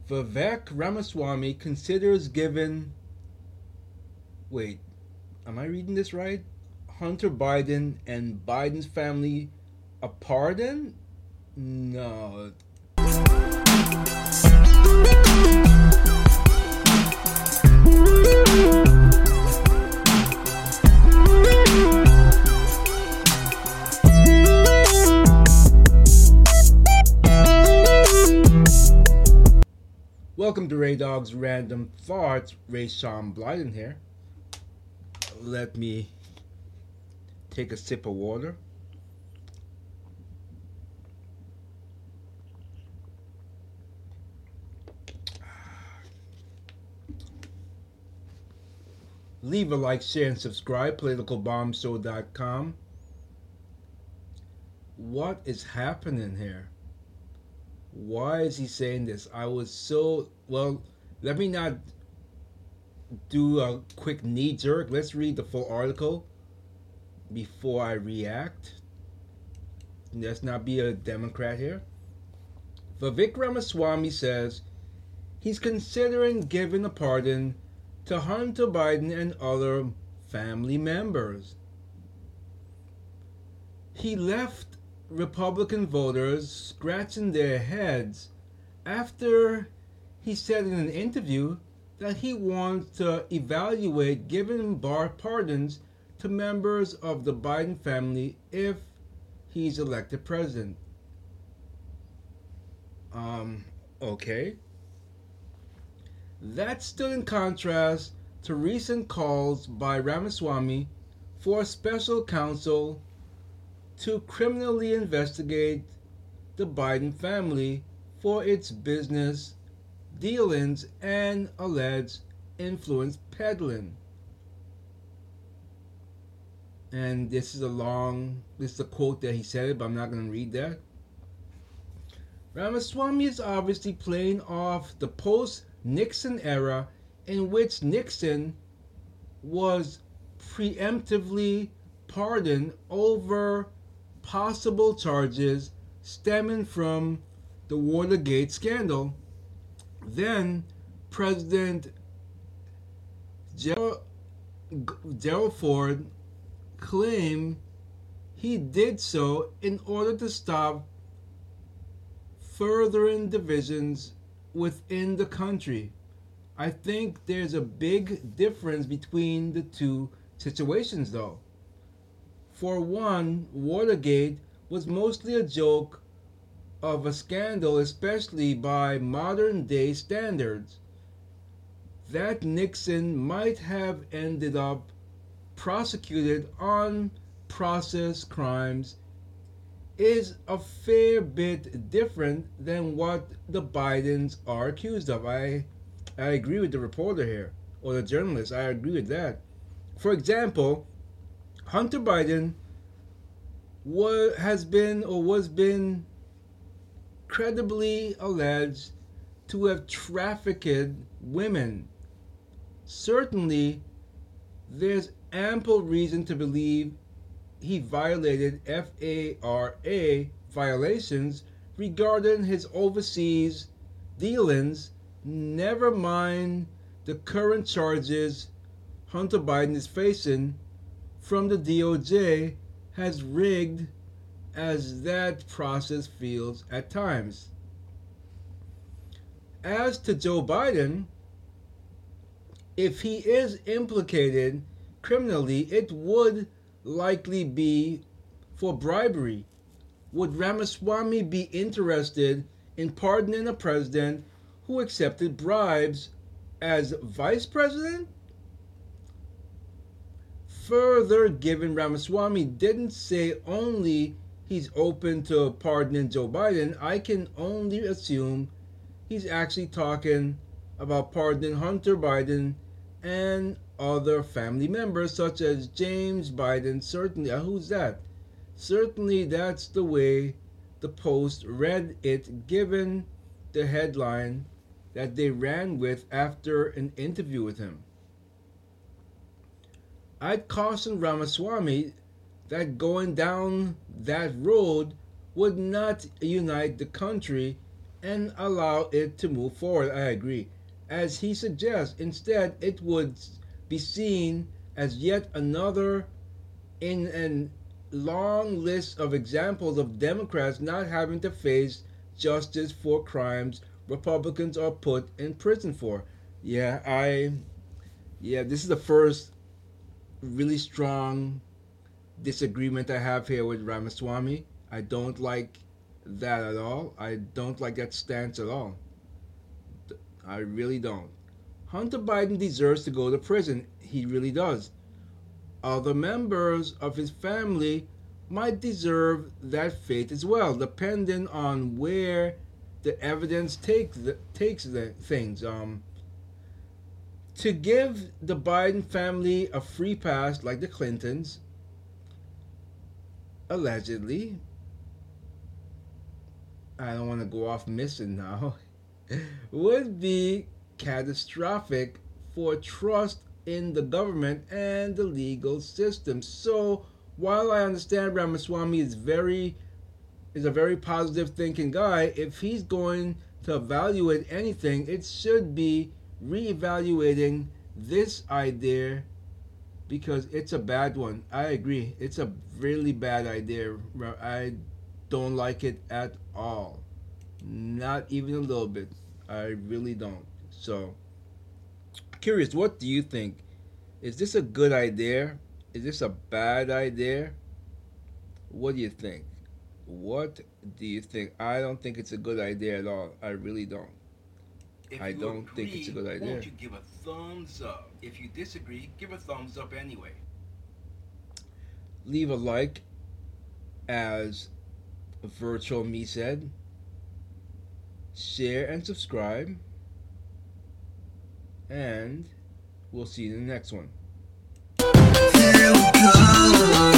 Vivek Ramaswamy considers giving. Wait, am I reading this right? Hunter Biden and Biden's family a pardon? No. Welcome to Ray Dog's Random Thoughts. Ray Sean Blyden here. Let me take a sip of water. Leave a like, share, and subscribe. PoliticalBombShow.com. What is happening here? Why is he saying this? I was so. Well, let me not do a quick knee jerk. Let's read the full article before I react. Let's not be a Democrat here. Vivek Ramaswamy says he's considering giving a pardon to Hunter Biden and other family members. He left Republican voters scratching their heads after he said in an interview that he wants to evaluate giving pardons to members of the Biden family if he's elected president. Okay. That stood in contrast to recent calls by Ramaswamy for a special counsel to criminally investigate the Biden family for its business dealings and alleged influence peddling. And this is a quote that he said it, but I'm not going to read that. Ramaswamy is obviously playing off the post-Nixon era in which Nixon was preemptively pardoned over possible charges stemming from the Watergate scandal. Then President Gerald Ford claimed he did so in order to stop furthering divisions within the country. I think there's a big difference between the two situations, though. For one, Watergate was mostly a joke of a scandal, especially by modern day standards. That Nixon might have ended up prosecuted on process crimes is a fair bit different than what the Bidens are accused of. I agree with the reporter here, or the journalist. I agree with that. For example, Hunter Biden was been credibly alleged to have trafficked women. Certainly, there's ample reason to believe he violated FARA violations regarding his overseas dealings, never mind the current charges Hunter Biden is facing from the DOJ, has rigged as that process feels at times. As to Joe Biden, if he is implicated criminally, it would likely be for bribery. Would Ramaswamy be interested in pardoning a president who accepted bribes as vice president? Further, given Ramaswamy didn't say only he's open to pardoning Joe Biden, I can only assume he's actually talking about pardoning Hunter Biden and other family members such as James Biden. Certainly, who's that? Certainly that's the way the Post read it, given the headline that they ran with after an interview with him. I'd caution Ramaswamy that going down that road would not unite the country and allow it to move forward. I agree. As he suggests, instead, it would be seen as yet another in a long list of examples of Democrats not having to face justice for crimes Republicans are put in prison for. Yeah, this is the first really strong disagreement I have here with Ramaswamy. I don't like that at all. I don't like that stance at all. I really don't. Hunter Biden deserves to go to prison. He really does. Other members of his family might deserve that fate as well, depending on where the evidence takes the things. To give the Biden family a free pass like the Clintons, allegedly, I don't want to go off missing now, would be catastrophic for trust in the government and the legal system. So while I understand Ramaswamy is a very positive thinking guy, if he's going to evaluate anything, it should be reevaluating this idea because it's a bad one. I agree. It's a really bad idea. I don't like it at all. Not even a little bit. I really don't. So, curious, what do you think? Is this a good idea? Is this a bad idea? What do you think? What do you think? I don't think it's a good idea at all. I really don't. If I you don't think it's a agree, good idea. won't you give a thumbs up? If you disagree, give a thumbs up anyway. Leave a like, as Virtual Me said. Share and subscribe. And we'll see you in the next one. Feel good.